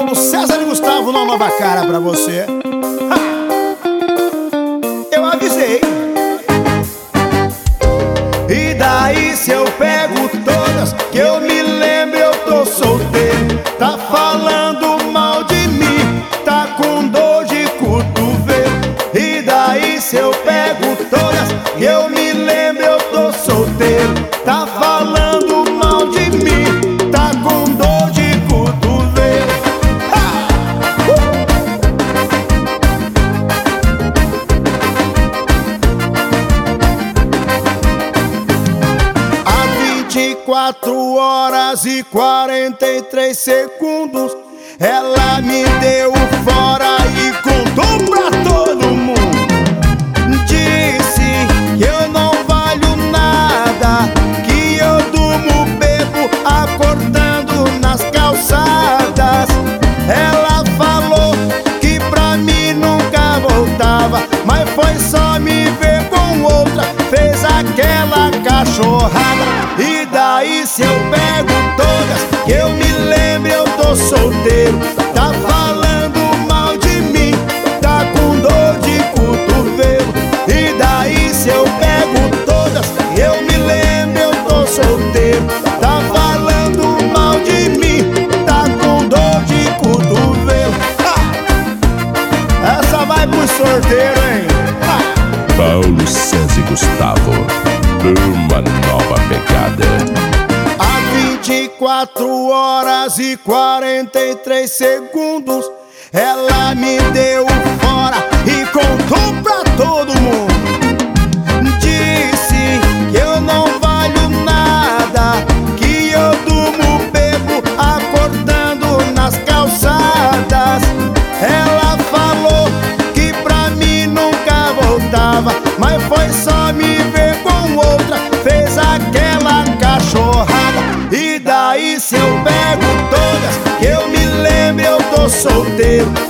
Paulo César e Gustavo, uma nova cara pra você. Eu avisei. E daí se eu pego todas que eu me lembro, eu tô solteiro. Tá falando mal de mim, tá com dor de cotovelo. E daí se eu pego todas que eu me lembro, eu tô solteiro. Tá falando mal de mim, tá com dor de cotovelo. Há 24 horas e 43 segundos ela me deu fora e contou pra todo mundo. Disse que eu não valho nada, que eu durmo, bebo, acordando nas calçadas. Ela falou que pra mim nunca voltava, mas foi só me ver com outra, fez aquela cachorrada. E daí se eu pego todas que eu me lembro, eu tô solteiro. Tá falando mal de mim, tá com dor de cotovelo. E daí se eu pego todas que eu me lembro, eu tô solteiro. Tá falando mal de mim, tá com dor de cotovelo. Essa vai pro sorteiro, hein? Paulo César e Gustavo, uma nova pegada. Há 24 horas e 43 segundos ela me deu fora e contou pra todo mundo. Disse que eu não valho nada, que eu durmo, bebo, acordando nas calçadas. Ela falou que pra mim nunca voltava, mas foi só me ver com outra, fez aquela cachorrada. E daí se eu pego todas que eu me lembro, eu tô solteiro.